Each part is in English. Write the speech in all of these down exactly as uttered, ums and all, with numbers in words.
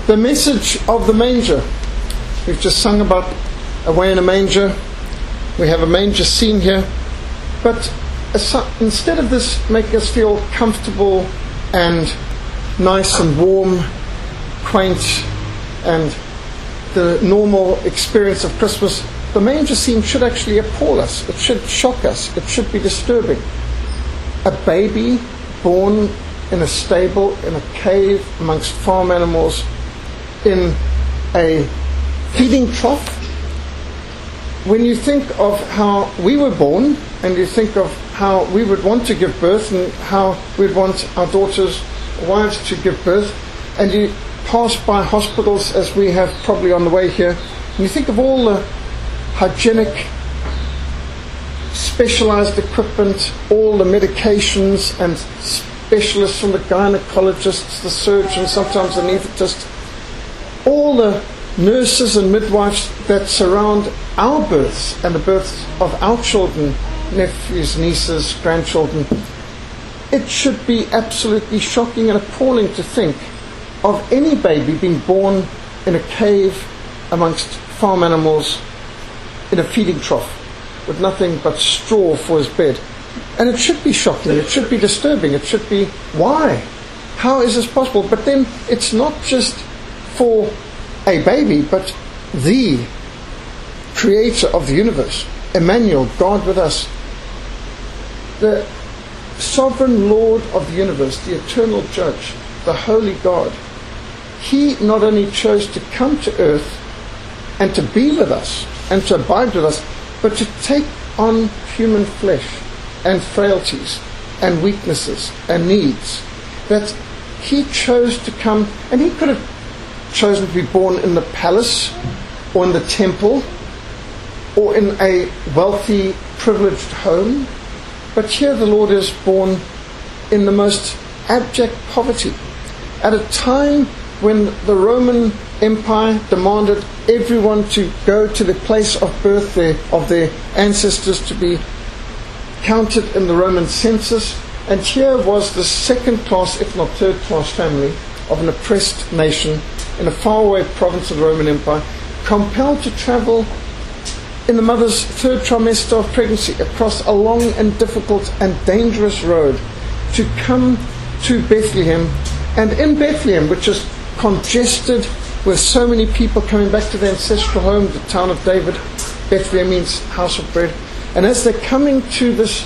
The message of the manger. We've just sung about away in a manger. We have a manger scene here. But instead of this making us feel comfortable and nice and warm, quaint, and the normal experience of Christmas, the manger scene should actually appall us. It should shock us. It should be disturbing. A baby born in a stable, in a cave, amongst farm animals, in a feeding trough. When you think of how we were born, and you think of how we would want to give birth, and how we'd want our daughters, wives to give birth, and you pass by hospitals, as we have probably on the way here, and you think of all the hygienic, specialized equipment, all the medications and specialists, from the gynecologists, the surgeons, sometimes the anaesthetists, all the nurses and midwives that surround our births and the births of our children, nephews, nieces, grandchildren. It should be absolutely shocking and appalling to think of any baby being born in a cave amongst farm animals in a feeding trough with nothing but straw for his bed. And it should be shocking, it should be disturbing, it should be, why? How is this possible? But then it's not just for a baby, but the creator of the universe, Emmanuel, God with us, the sovereign Lord of the universe, the eternal judge, the holy God. He not only chose to come to earth and to be with us and to abide with us, but to take on human flesh and frailties and weaknesses and needs. That he chose to come, and he could have chosen to be born in the palace or in the temple or in a wealthy, privileged home. But here the Lord is born in the most abject poverty, at a time when the Roman Empire demanded everyone to go to the place of birth there, of their ancestors, to be counted in the Roman census. And here was the second class, if not third class family of an oppressed nation in a faraway province of the Roman Empire, compelled to travel in the mother's third trimester of pregnancy across a long and difficult and dangerous road to come to Bethlehem. And in Bethlehem, which is congested with so many people coming back to their ancestral home, the town of David, Bethlehem means house of bread. And as they're coming to this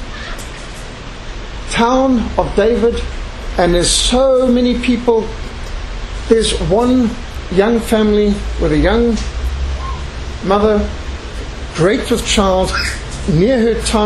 town of David, and there's so many people, there's one young family with a young mother, great with child, near her time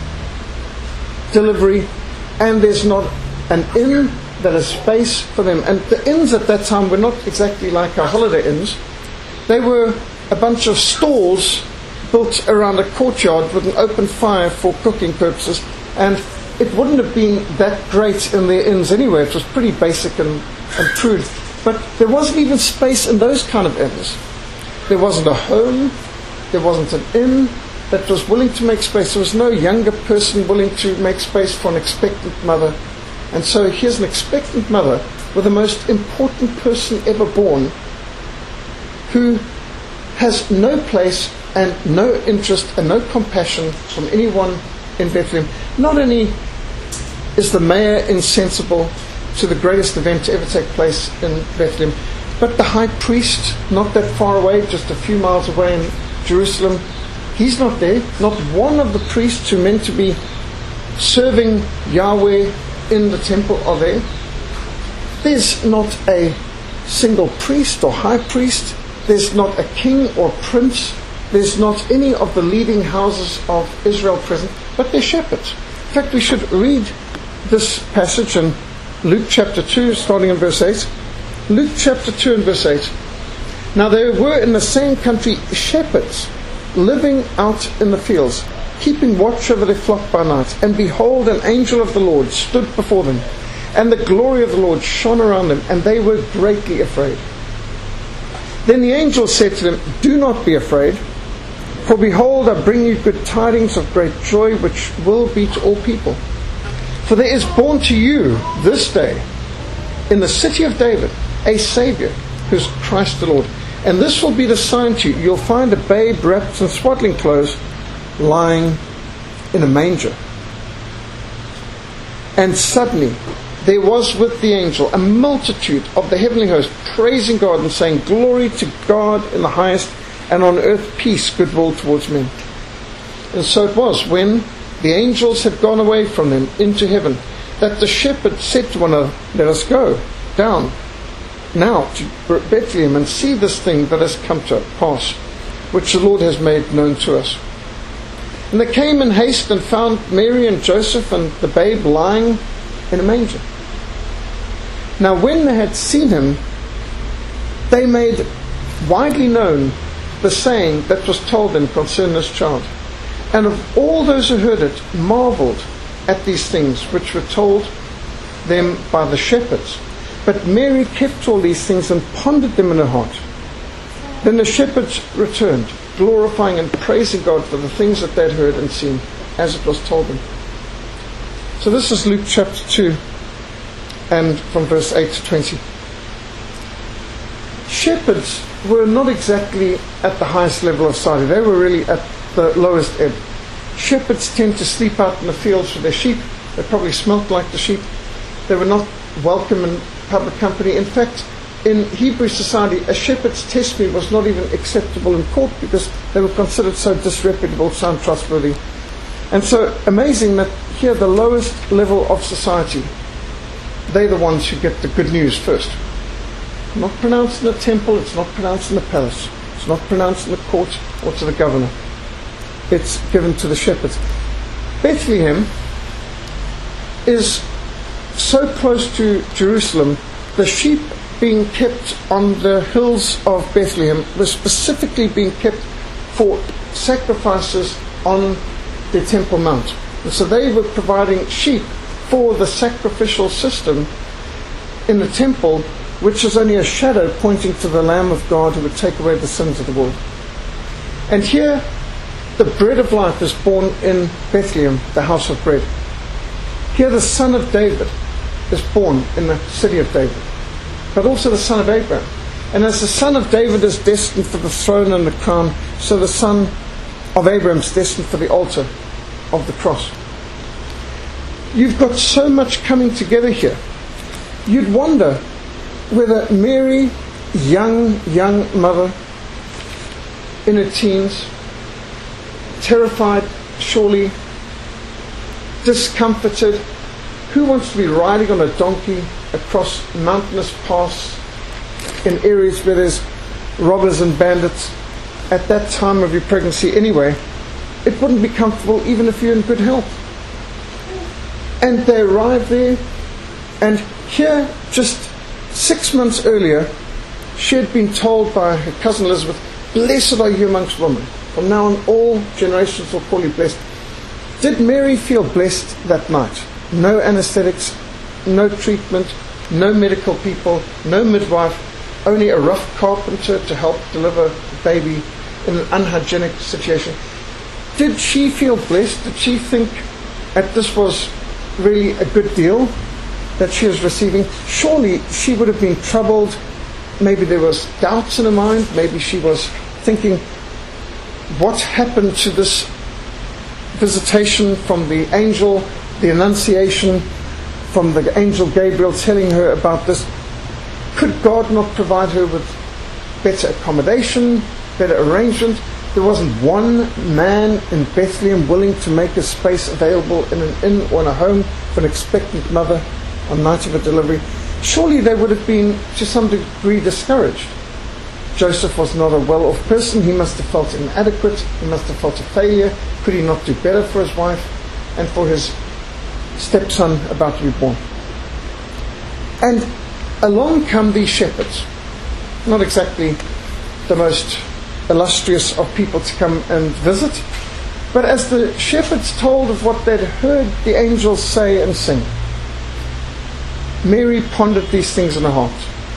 of delivery, and there's not an inn that has space for them. And the inns at that time were not exactly like our holiday inns. They were a bunch of stalls built around a courtyard with an open fire for cooking purposes, and it wouldn't have been that great in their inns anyway. It was pretty basic and, and crude. But there wasn't even space in those kind of inns. There wasn't a home, there wasn't an inn that was willing to make space. There was no younger person willing to make space for an expectant mother. And so here's an expectant mother with the most important person ever born, who has no place and no interest and no compassion from anyone in Bethlehem. Not only is the mayor insensible to the greatest event to ever take place in Bethlehem, but the high priest, not that far away, just a few miles away in Jerusalem, he's not there. Not one of the priests who are meant to be serving Yahweh in the temple are there. There's not a single priest or high priest. There's not a king or prince. There's not any of the leading houses of Israel present, but they're shepherds. In fact, we should read this passage in Luke chapter two, starting in verse eight. Luke chapter two and verse eight. Now there were in the same country shepherds living out in the fields, keeping watch over their flock by night. And behold, an angel of the Lord stood before them, and the glory of the Lord shone around them, and they were greatly afraid. Then the angel said to them, do not be afraid, for behold, I bring you good tidings of great joy, which will be to all people. For there is born to you this day in the city of David a Saviour, who's Christ the Lord. And this will be the sign to you. You'll find a babe wrapped in swaddling clothes, lying in a manger. And suddenly there was with the angel a multitude of the heavenly host, praising God and saying, "Glory to God in the highest, and on earth peace, goodwill towards men." And so it was, when the angels had gone away from them into heaven, that the shepherds said to one another, "Let us go down now to Bethlehem and see this thing that has come to pass, which the Lord has made known to us." And they came in haste and found Mary and Joseph and the babe lying in a manger. Now when they had seen him, they made widely known the saying that was told them concerning this child. And of all those who heard it, marveled at these things which were told them by the shepherds. But Mary kept all these things and pondered them in her heart. Then the shepherds returned, glorifying and praising God for the things that they had heard and seen, as it was told them. So this is Luke chapter two, and from verse eight to twenty. Shepherds were not exactly at the highest level of society. They were really at the lowest ebb. Shepherds tend to sleep out in the fields with their sheep. They probably smelt like the sheep. They were not welcome in public company. In fact, in Hebrew society, a shepherd's testimony was not even acceptable in court because they were considered so disreputable, so untrustworthy. And so amazing that here, the lowest level of society, they're the ones who get the good news first. Not pronounced in the temple, it's not pronounced in the palace, it's not pronounced in the court or to the governor. It's given to the shepherds. Bethlehem is so close to Jerusalem. The sheep being kept on the hills of Bethlehem were specifically being kept for sacrifices on the Temple Mount. And so they were providing sheep for the sacrificial system in the temple, which is only a shadow pointing to the Lamb of God who would take away the sins of the world. And here, the bread of life is born in Bethlehem, the house of bread. Here, the Son of David is born in the city of David, but also the Son of Abraham. And as the Son of David is destined for the throne and the crown, so the Son of Abraham is destined for the altar of the cross. You've got so much coming together here. You'd wonder whether Mary, young, young mother, in her teens, terrified, surely, discomforted, who wants to be riding on a donkey across mountainous paths in areas where there's robbers and bandits at that time of your pregnancy anyway? It wouldn't be comfortable even if you're in good health. And they arrive there, and here, just six months earlier, she had been told by her cousin Elizabeth, "Blessed are you amongst women. From now on, all generations will call you blessed." Did Mary feel blessed that night? No anesthetics, no treatment, no medical people, no midwife, only a rough carpenter to help deliver a baby in an unhygienic situation. Did she feel blessed? Did she think that this was really a good deal that she was receiving? Surely she would have been troubled. Maybe there was doubts in her mind. Maybe she was thinking, what happened to this visitation from the angel, the annunciation from the angel Gabriel telling her about this? Could God not provide her with better accommodation, better arrangement? There wasn't one man in Bethlehem willing to make a space available in an inn or in a home for an expectant mother on the night of a delivery. Surely they would have been to some degree discouraged. Joseph was not a well-off person. He must have felt inadequate. He must have felt a failure. Could he not do better for his wife and for his stepson about to be born? And along come these shepherds. Not exactly the most illustrious of people to come and visit. But as the shepherds told of what they'd heard the angels say and sing, Mary pondered these things in her heart.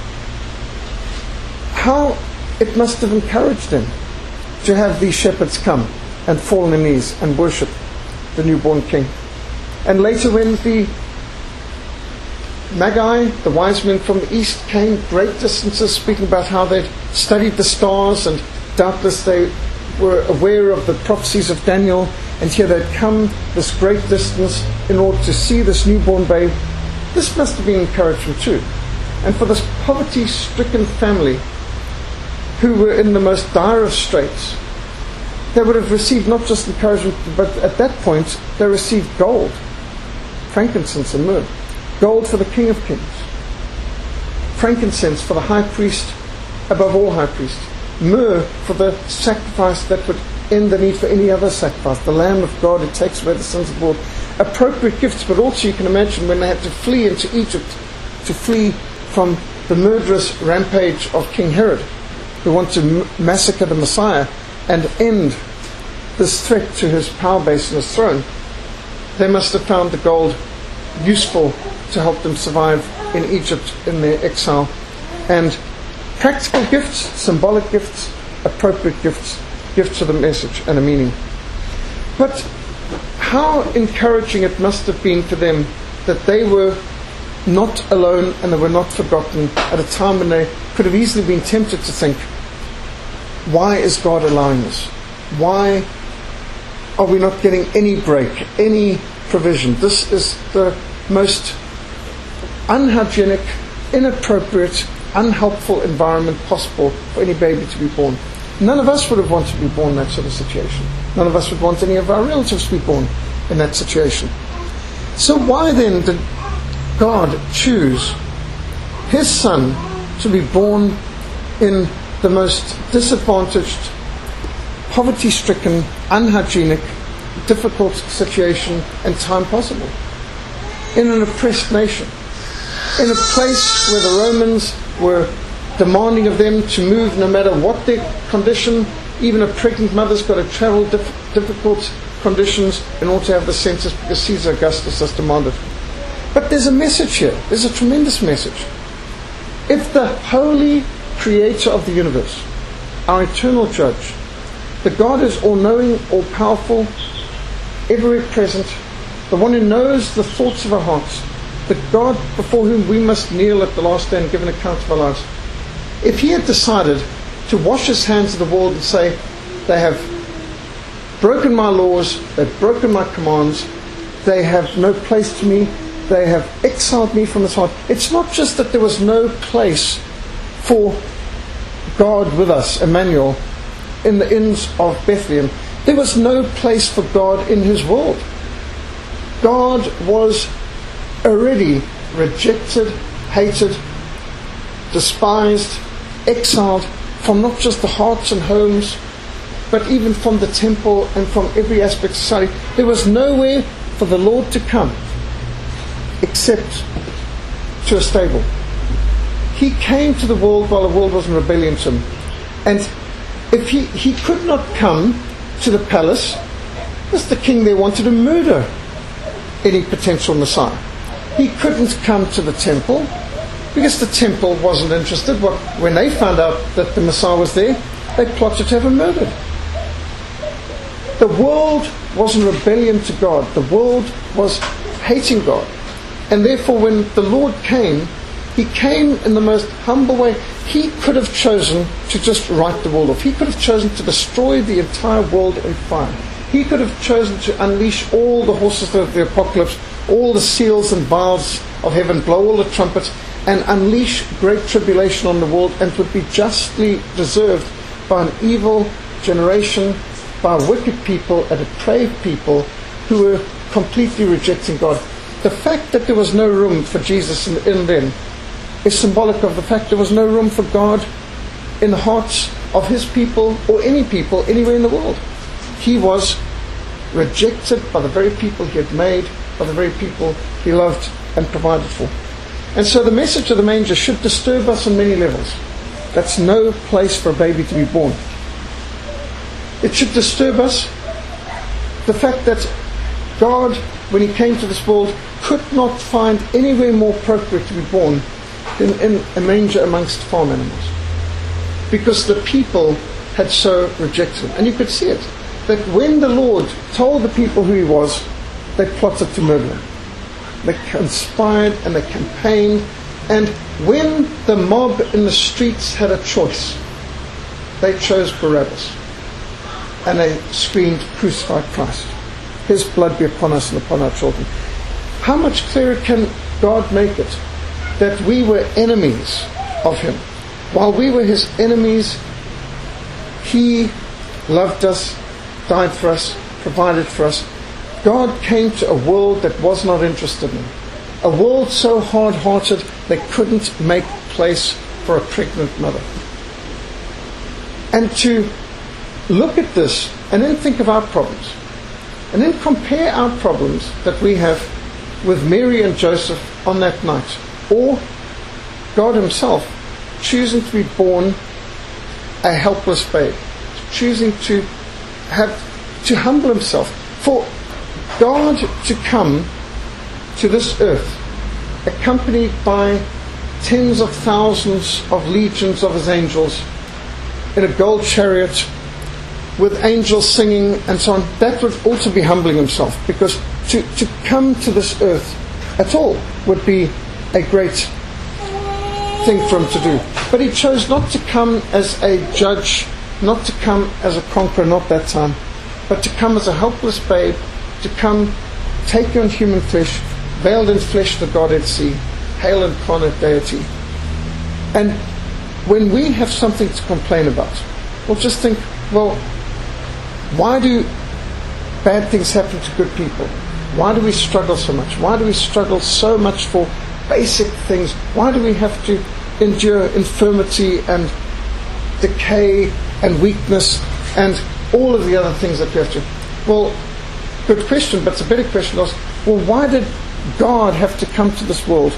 How it must have encouraged them to have these shepherds come and fall on their knees and worship the newborn king. And later when the Magi, the wise men from the east, came great distances, speaking about how they'd studied the stars, and doubtless they were aware of the prophecies of Daniel, and here they'd come this great distance in order to see this newborn babe. This must have been encouraging too. And for this poverty-stricken family, who were in the most dire of straits, they would have received not just encouragement, but at that point they received gold, frankincense and myrrh. Gold for the King of Kings, frankincense for the high priest above all high priests, myrrh for the sacrifice that would end the need for any other sacrifice, the Lamb of God who takes away the sins of the world. Appropriate gifts, but also you can imagine when they had to flee into Egypt, to flee from the murderous rampage of King Herod, who wanted to m- massacre the Messiah and end this threat to his power base and his throne. They must have found the gold useful to help them survive in Egypt in their exile. And practical gifts, symbolic gifts, appropriate gifts, gifts with a message and a meaning. But how encouraging it must have been for them that they were not alone and they were not forgotten at a time when they could have easily been tempted to think, why is God allowing this? Why are we not getting any break, any provision? This is the most unhygienic, inappropriate, unhelpful environment possible for any baby to be born. None of us would have wanted to be born in that sort of situation. None of us would want any of our relatives to be born in that situation. So why then did God choose His Son to be born in the most disadvantaged, poverty-stricken, unhygienic, difficult situation and time possible? In an oppressed nation, in a place where the Romans were demanding of them to move no matter what their condition. Even a pregnant mother's got to travel diff- difficult conditions in order to have the census because Caesar Augustus has demanded. But there's a message here. There's a tremendous message. If the holy creator of the universe, our eternal judge, the God who is all-knowing, all-powerful, ever-present, the one who knows the thoughts of our hearts, the God before whom we must kneel at the last day and give an account of our lives, if He had decided to wash His hands of the world and say, they have broken my laws, they've broken my commands, they have no place to me, they have exiled me from this heart. It's not just that there was no place for God with us, Emmanuel, in the inns of Bethlehem. There was no place for God in His world. God was already rejected, hated, despised, exiled from not just the hearts and homes, but even from the temple and from every aspect of society. There was nowhere for the Lord to come except to a stable. He came to the world while the world was in rebellion to Him. And if he, he could not come to the palace, because the king there wanted to murder any potential Messiah. He couldn't come to the temple because the temple wasn't interested. What, when they found out that the Messiah was there, they plotted to have him murdered. The world was in rebellion to God. The world was hating God. And therefore when the Lord came, He came in the most humble way. He could have chosen to just write the world off. He could have chosen to destroy the entire world in fire. He could have chosen to unleash all the horses of the apocalypse, all the seals and vials of heaven, blow all the trumpets, and unleash great tribulation on the world, and it would be justly deserved by an evil generation, by wicked people, a depraved people who were completely rejecting God. The fact that there was no room for Jesus in, in them is symbolic of the fact there was no room for God in the hearts of His people or any people anywhere in the world. He was rejected by the very people He had made, by the very people He loved and provided for. And so the message of the manger should disturb us on many levels. That's no place for a baby to be born. It should disturb us the fact that God, when He came to this world, could not find anywhere more appropriate to be born than in a manger amongst farm animals, because the people had so rejected Him. And you could see it, that when the Lord told the people who He was, they plotted to murder Him. they conspired and they campaigned. And when the mob in the streets had a choice, they chose Barabbas. And they screamed, "Crucify Christ. His blood be upon us and upon our children." How much clearer can God make it that we were enemies of him? While we were his enemies, he loved us, died for us, provided for us. God came to a world that was not interested in him. A world so hard-hearted they couldn't make place for a pregnant mother. And to look at this and then think of our problems, and then compare our problems that we have with Mary and Joseph on that night, or God himself choosing to be born a helpless babe, choosing to have to humble himself, for God to come to this earth accompanied by tens of thousands of legions of his angels in a gold chariot with angels singing and so on. That would also be humbling himself, because to, to come to this earth at all would be a great thing for him to do. But he chose not to come as a judge, not to come as a conqueror, not that time, but to come as a helpless babe, to come take on human flesh, veiled in flesh the Godhead see, hail incarnate deity. And when we have something to complain about, we'll just think, well, why do bad things happen to good people? Why do we struggle so much? Why do we struggle so much for basic things? Why do we have to endure infirmity and decay and weakness and all of the other things that we have to? Well, good question, but it's a better question was, well, why did God have to come to this world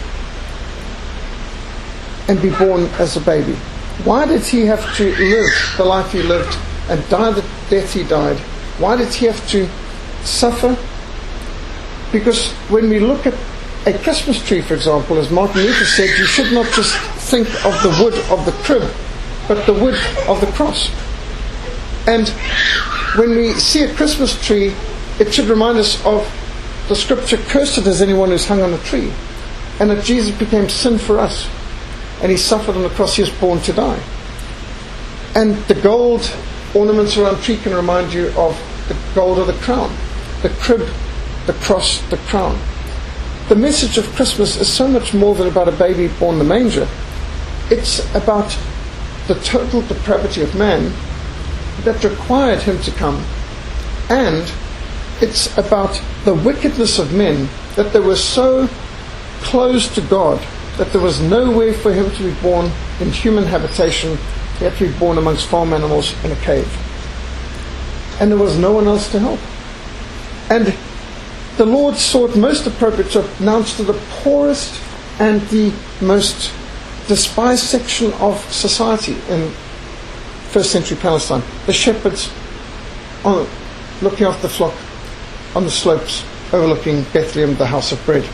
and be born as a baby? Why did he have to live the life he lived and die the death he died? Why did he have to suffer? Because when we look at a Christmas tree, for example, as Martin Luther said, you should not just think of the wood of the crib, but the wood of the cross. And when we see a Christmas tree, it should remind us of the scripture, "Cursed is anyone who's hung on a tree," and that Jesus became sin for us, and he suffered on the cross. He was born to die. And the gold ornaments around the tree can remind you of the gold of the crown, the crib, the cross, the crown. The message of Christmas is so much more than about a baby born in the manger. It's about the total depravity of man that required him to come, and it's about the wickedness of men, that they were so close to God that there was nowhere for him to be born in human habitation. He had to be born amongst farm animals in a cave. And there was no one else to help. And the Lord saw it most appropriate to announce to the poorest and the most despised section of society in first century Palestine, the shepherds on, looking after the flock on the slopes overlooking Bethlehem, the house of bread.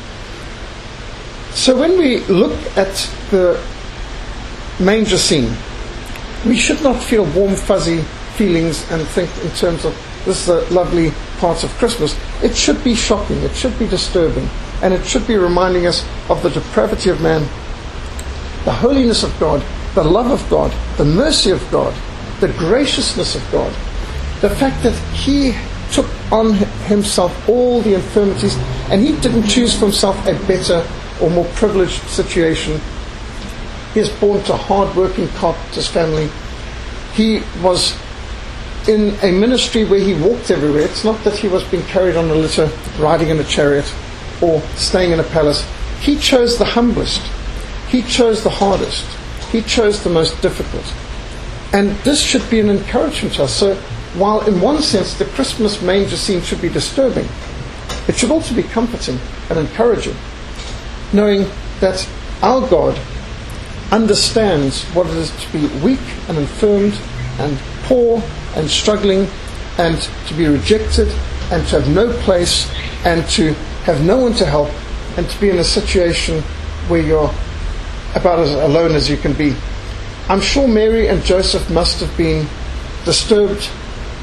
So when we look at the manger scene, we should not feel warm, fuzzy feelings and think in terms of this is a lovely part of Christmas. It should be shocking, it should be disturbing, and it should be reminding us of the depravity of man, the holiness of God, the love of God, the mercy of God, the graciousness of God, the fact that he took on himself all the infirmities, and he didn't choose for himself a better or more privileged situation. He was born to a hard-working carpenter's family. He was in a ministry where he walked everywhere. It's not that he was being carried on a litter, riding in a chariot, or staying in a palace. He chose the humblest. He chose the hardest. He chose the most difficult. And this should be an encouragement to us. So while in one sense the Christmas manger scene should be disturbing, it should also be comforting and encouraging, knowing that our God understands what it is to be weak and infirmed and poor and struggling and to be rejected and to have no place and to have no one to help and to be in a situation where you're about as alone as you can be. I'm sure Mary and Joseph must have been disturbed,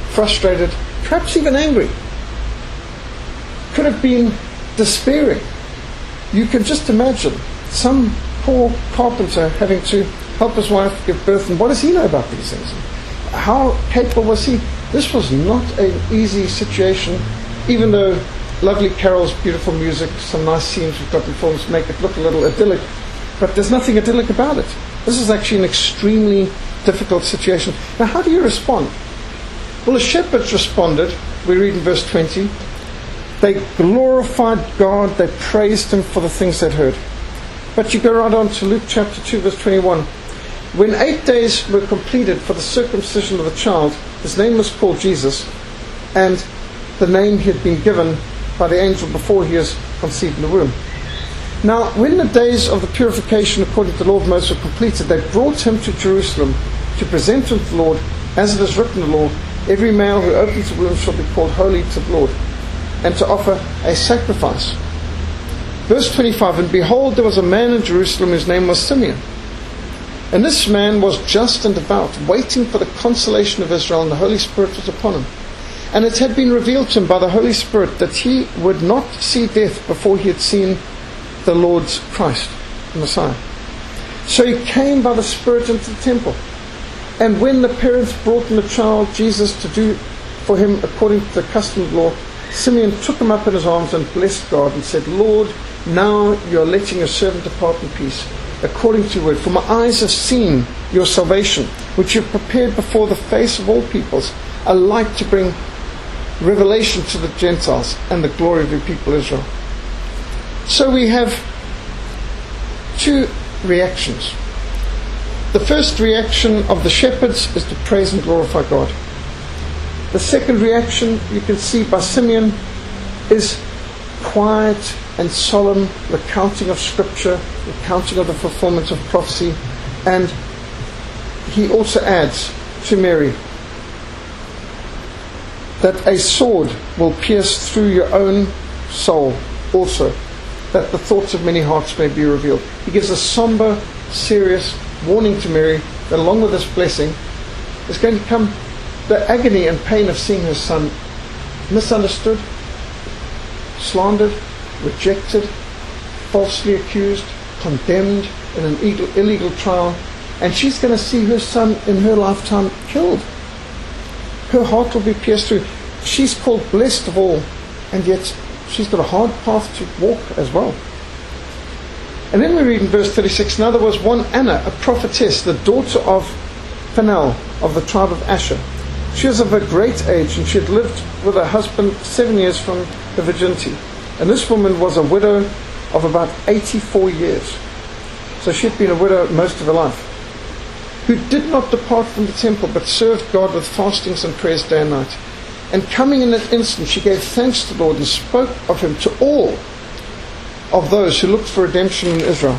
frustrated, perhaps even angry. Could have been despairing. you can just imagine some poor carpenter having to help his wife give birth, and what does he know about these things? How capable was he? This was not an easy situation, even though lovely carols, beautiful music, some nice scenes we've got in films make it look a little idyllic, but there's nothing idyllic about it. This is actually an extremely difficult situation. Now, how do you respond? Well, the shepherds responded. We read in verse twenty. They glorified God, they praised Him for the things they'd heard. But you go right on to Luke chapter two, verse twenty-one. When eight days were completed for the circumcision of the child, his name was called Jesus, and the name he had been given by the angel before he was conceived in the womb. Now, when the days of the purification according to the law of Moses were completed, they brought him to Jerusalem to present him to the Lord, as it is written in the law, every male who opens the womb shall be called holy to the Lord, and to offer a sacrifice. Verse twenty-five, and behold, there was a man in Jerusalem whose name was Simeon. And this man was just and devout, waiting for the consolation of Israel, and the Holy Spirit was upon him. And it had been revealed to him by the Holy Spirit that he would not see death before he had seen the Lord's Christ, the Messiah. So he came by the Spirit into the temple. And when the parents brought him the child, Jesus, to do for him according to the custom of the law, Simeon took him up in his arms and blessed God and said, Lord, now you are letting your servant depart in peace, according to your word. For my eyes have seen your salvation, which you have prepared before the face of all peoples, a light to bring revelation to the Gentiles and the glory of your people Israel. So we have two reactions. The first reaction of the shepherds is to praise and glorify God. The second reaction you can see by Simeon is quiet and solemn recounting of Scripture, recounting of the fulfillment of prophecy, and he also adds to Mary that a sword will pierce through your own soul also, that the thoughts of many hearts may be revealed. He gives a somber, serious warning to Mary that along with this blessing is going to come the agony and pain of seeing her son misunderstood, slandered, rejected, falsely accused, condemned in an illegal trial, and she's going to see her son in her lifetime killed. Her heart will be pierced through. She's called blessed of all, and yet she's got a hard path to walk as well. And then we read in verse thirty-six, now there was one Anna, a prophetess, the daughter of Phanuel of the tribe of Asher. She was of a great age, and she had lived with her husband seven years from her virginity. And this woman was a widow of about eighty-four years. So she had been a widow most of her life, who did not depart from the temple, but served God with fastings and prayers day and night. And coming in that instant, she gave thanks to the Lord and spoke of him to all of those who looked for redemption in Israel.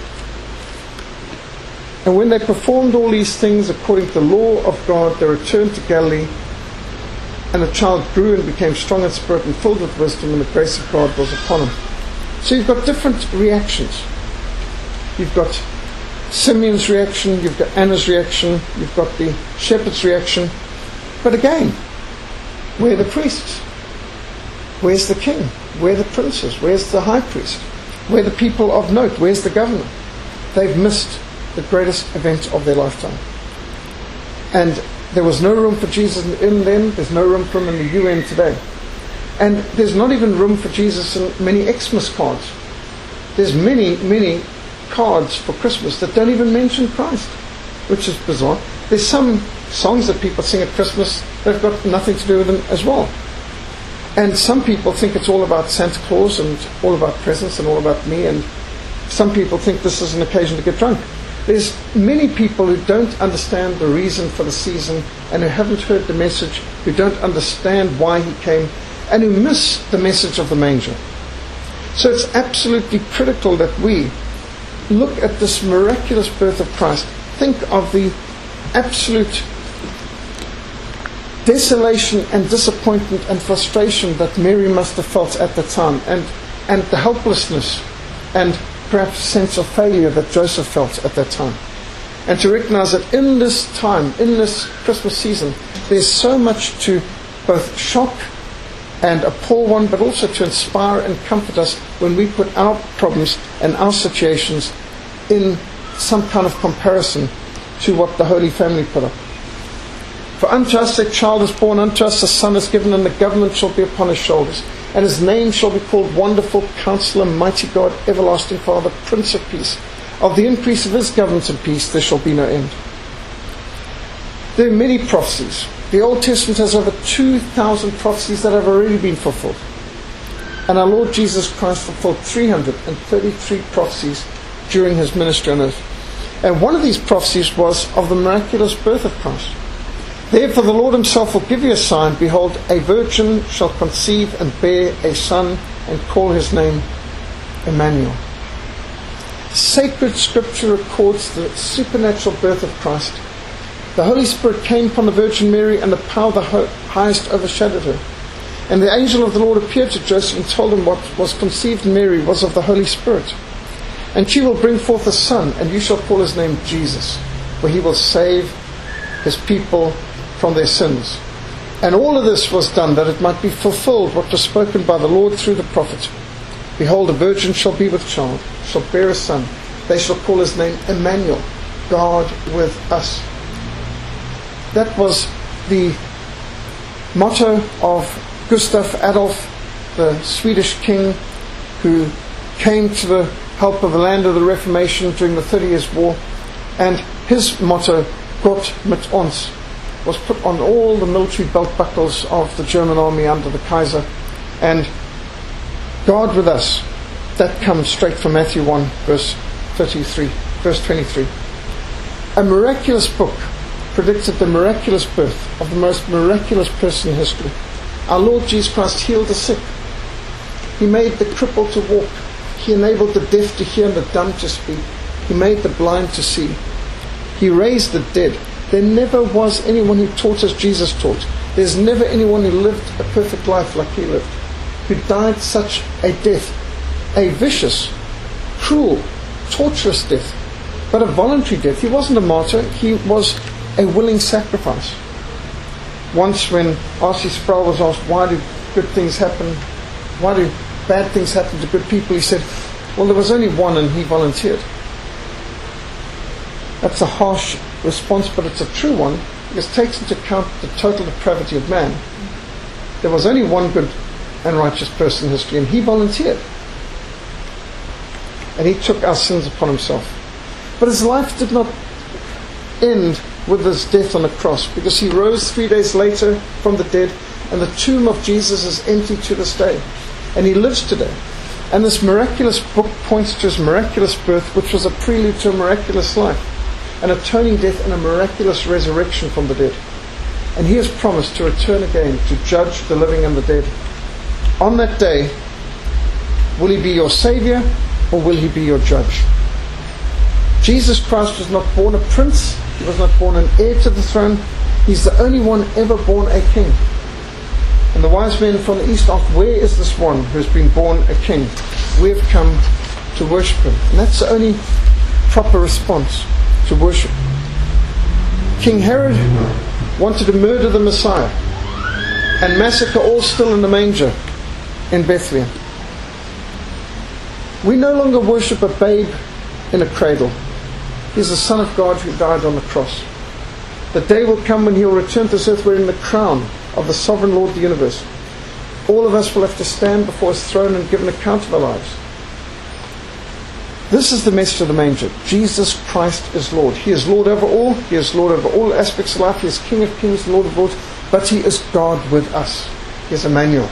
And when they performed all these things according to the law of God, they returned to Galilee, and the child grew and became strong in spirit and filled with wisdom, and the grace of God was upon him. So you've got different reactions. You've got Simeon's reaction, you've got Anna's reaction, you've got the shepherd's reaction. But again, where are the priests? Where's the king? Where are the princes? Where's the high priest? Where are the people of note? Where's the governor? They've missed the greatest event of their lifetime. And there was no room for Jesus in them. There's no room for him in the U N today. And there's not even room for Jesus in many Xmas cards. There's many, many cards for Christmas that don't even mention Christ, which is bizarre. There's some songs that people sing at Christmas that have got nothing to do with them as well. And some people think it's all about Santa Claus and all about presents and all about me, and some people think this is an occasion to get drunk. There's many people who don't understand the reason for the season and who haven't heard the message, who don't understand why he came, and who miss the message of the manger. So it's absolutely critical that we look at this miraculous birth of Christ, think of the absolute desolation and disappointment and frustration that Mary must have felt at the time, and, and the helplessness and perhaps sense of failure that Joseph felt at that time. And to recognize that in this time, in this Christmas season, there's so much to both shock and a poor one, but also to inspire and comfort us when we put our problems and our situations in some kind of comparison to what the Holy Family put up. For unto us a child is born, unto us a son is given, and the government shall be upon his shoulders. And his name shall be called Wonderful Counselor, Mighty God, Everlasting Father, Prince of Peace. Of the increase of his government and peace there shall be no end. There are many prophecies. The Old Testament has over two thousand prophecies that have already been fulfilled. And our Lord Jesus Christ fulfilled three hundred thirty-three prophecies during his ministry on earth. And one of these prophecies was of the miraculous birth of Christ. Therefore the Lord himself will give you a sign. Behold, a virgin shall conceive and bear a son, and call his name Emmanuel. Sacred Scripture records the supernatural birth of Christ. The Holy Spirit came upon the Virgin Mary, and the power of the highest overshadowed her. And the angel of the Lord appeared to Joseph and told him what was conceived in Mary was of the Holy Spirit. And she will bring forth a son, and you shall call his name Jesus, for he will save his people from their sins. And all of this was done that it might be fulfilled what was spoken by the Lord through the prophet. Behold, a virgin shall be with child, shall bear a son. They shall call his name Emmanuel, God with us. That was the motto of Gustav Adolf, the Swedish king who came to the help of the land of the Reformation during the Thirty Years' War. And his motto, Gott mit uns, was put on all the military belt buckles of the German army under the Kaiser. And God with us, that comes straight from Matthew one, verse thirty-three, verse twenty-three. A miraculous book predicted the miraculous birth of the most miraculous person in history. Our Lord Jesus Christ healed the sick. He made the crippled to walk. He enabled the deaf to hear and the dumb to speak. He made the blind to see. He raised the dead. There never was anyone who taught as Jesus taught. There's never anyone who lived a perfect life like he lived, who died such a death, a vicious, cruel, torturous death, but a voluntary death. He wasn't a martyr. He was a willing sacrifice. Once when R C Sproul was asked, why do good things happen, why do bad things happen to good people, he said, well, there was only one and he volunteered. That's a harsh response, but it's a true one, because it takes into account the total depravity of man. There was only one good and righteous person in history, and he volunteered. And he took our sins upon himself. But his life did not end with his death on the cross, because he rose three days later from the dead, and the tomb of Jesus is empty to this day. And he lives today. And this miraculous book points to his miraculous birth, which was a prelude to a miraculous life, an atoning death and a miraculous resurrection from the dead. And he has promised to return again to judge the living and the dead. On that day, will he be your Savior or will he be your judge? Jesus Christ was not born a prince. He was not born an heir to the throne. He's the only one ever born a king. And the wise men from the east asked, where is this one who has been born a king? We have come to worship him. And that's the only proper response, to worship. King Herod wanted to murder the Messiah and massacre all still in the manger in Bethlehem. We no longer worship a babe in a cradle. He's the Son of God who died on the cross. The day will come when he will return to this earth wearing the crown of the sovereign Lord of the universe. All of us will have to stand before his throne and give an account of our lives. This is the message of the manger. Jesus Christ is Lord. He is Lord over all. He is Lord over all aspects of life. He is King of kings, Lord of lords. But he is God with us. He is Emmanuel.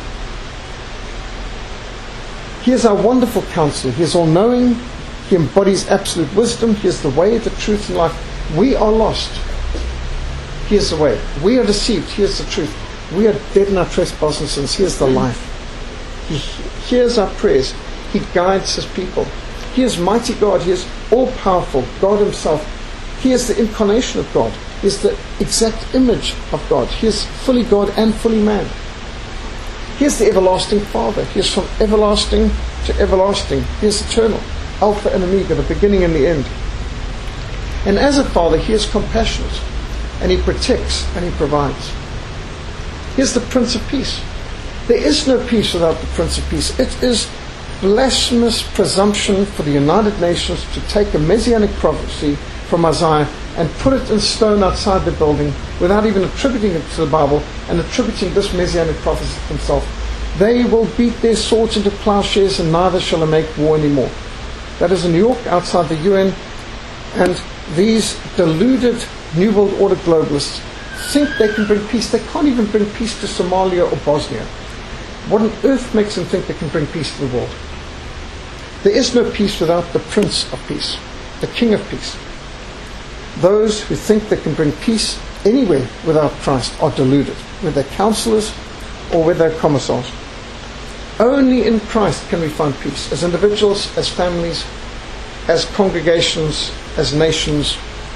He is our wonderful counselor. He is all-knowing. He embodies absolute wisdom. He is the way, the truth, and life. We are lost. He is the way. We are deceived. He is the truth. We are dead in our trespasses and sins. He is the life. He hears our prayers. He guides his people. He is mighty God. He is all-powerful, God himself. He is the incarnation of God. He is the exact image of God. He is fully God and fully man. He is the everlasting Father. He is from everlasting to everlasting. He is eternal, Alpha and Omega, the beginning and the end. And as a Father, he is compassionate, and he protects and he provides. He is the Prince of Peace. There is no peace without the Prince of Peace. It is blasphemous presumption for the United Nations to take a messianic prophecy from Isaiah and put it in stone outside the building without even attributing it to the Bible and attributing this messianic prophecy to himself. They will beat their swords into plowshares, and neither shall they make war anymore. That is in New York, outside the U N. And these deluded New World Order globalists think they can bring peace. They can't even bring peace to Somalia or Bosnia. What on earth makes them think they can bring peace to the world? There is no peace without the Prince of Peace, the King of Peace. Those who think they can bring peace anywhere without Christ are deluded, whether they're counselors or whether they're commissars. Only in Christ can we find peace, as individuals, as families, as congregations, as nations.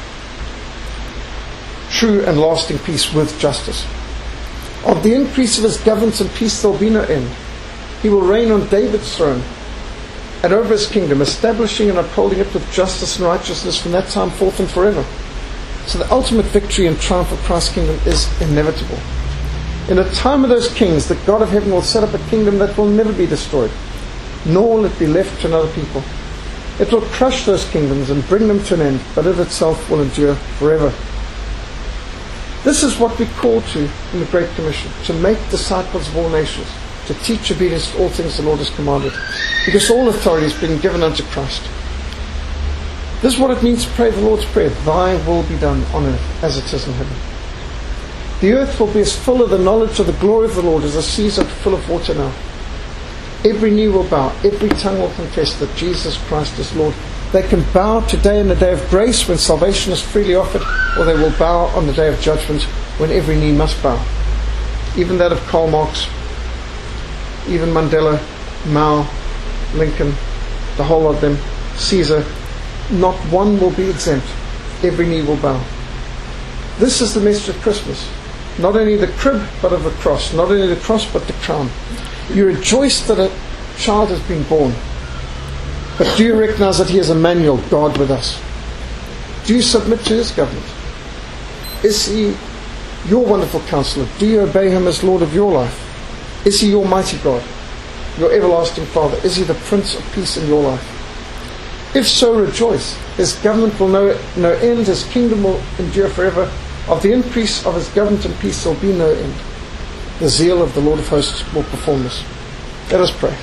True and lasting peace with justice. Of the increase of his government and peace there will be no end. He will reign on David's throne and over his kingdom, establishing and upholding it with justice and righteousness from that time forth and forever. So the ultimate victory and triumph of Christ's kingdom is inevitable. In the time of those kings, the God of heaven will set up a kingdom that will never be destroyed, nor will it be left to another people. It will crush those kingdoms and bring them to an end, but it itself will endure forever. This is what we call to in the Great Commission, to make disciples of all nations, to teach obedience to all things the Lord has commanded, because all authority has been given unto Christ. This is what it means to pray the Lord's Prayer: Thy will be done on earth as it is in heaven. The earth will be as full of the knowledge of the glory of the Lord as the seas are full of water now. Every knee will bow, every tongue will confess that Jesus Christ is Lord. They can bow today in the day of grace when salvation is freely offered, or they will bow on the day of judgment when every knee must bow. Even that of Karl Marx, even Mandela, Mao, Lincoln, the whole of them, Caesar, not one will be exempt. Every knee will bow. This is the message of Christmas. Not only the crib, but of the cross. Not only the cross, but the crown. You rejoice that a child has been born. But do you recognize that he is Emmanuel, God with us? Do you submit to his government? Is he your wonderful counselor? Do you obey him as Lord of your life? Is he your mighty God, your everlasting Father? Is he the Prince of Peace in your life? If so, rejoice. His government will know no end. His kingdom will endure forever. Of the increase of his government and peace there will be no end. The zeal of the Lord of hosts will perform this. Let us pray.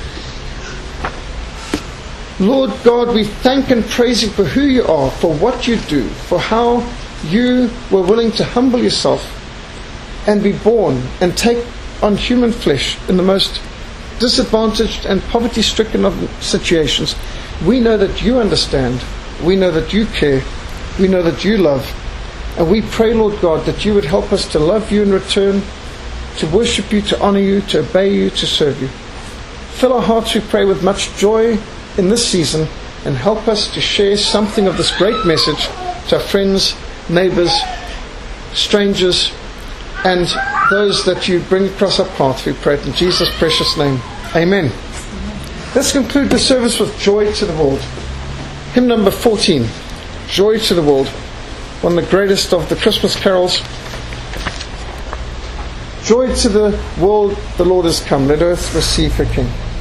Lord God, we thank and praise you for who you are, for what you do, for how you were willing to humble yourself and be born and take on human flesh in the most disadvantaged and poverty-stricken of situations. We know that you understand. We know that you care. We know that you love. And we pray, Lord God, that you would help us to love you in return, to worship you, to honor you, to obey you, to serve you. Fill our hearts, we pray, with much joy in this season, and help us to share something of this great message to our friends, neighbors, strangers, and those that you bring across our path. We pray it in Jesus' precious name. Amen. Let's conclude the service with Joy to the World. Hymn number fourteen, Joy to the World, one of the greatest of the Christmas carols. Joy to the world, the Lord has come. Let earth receive her King.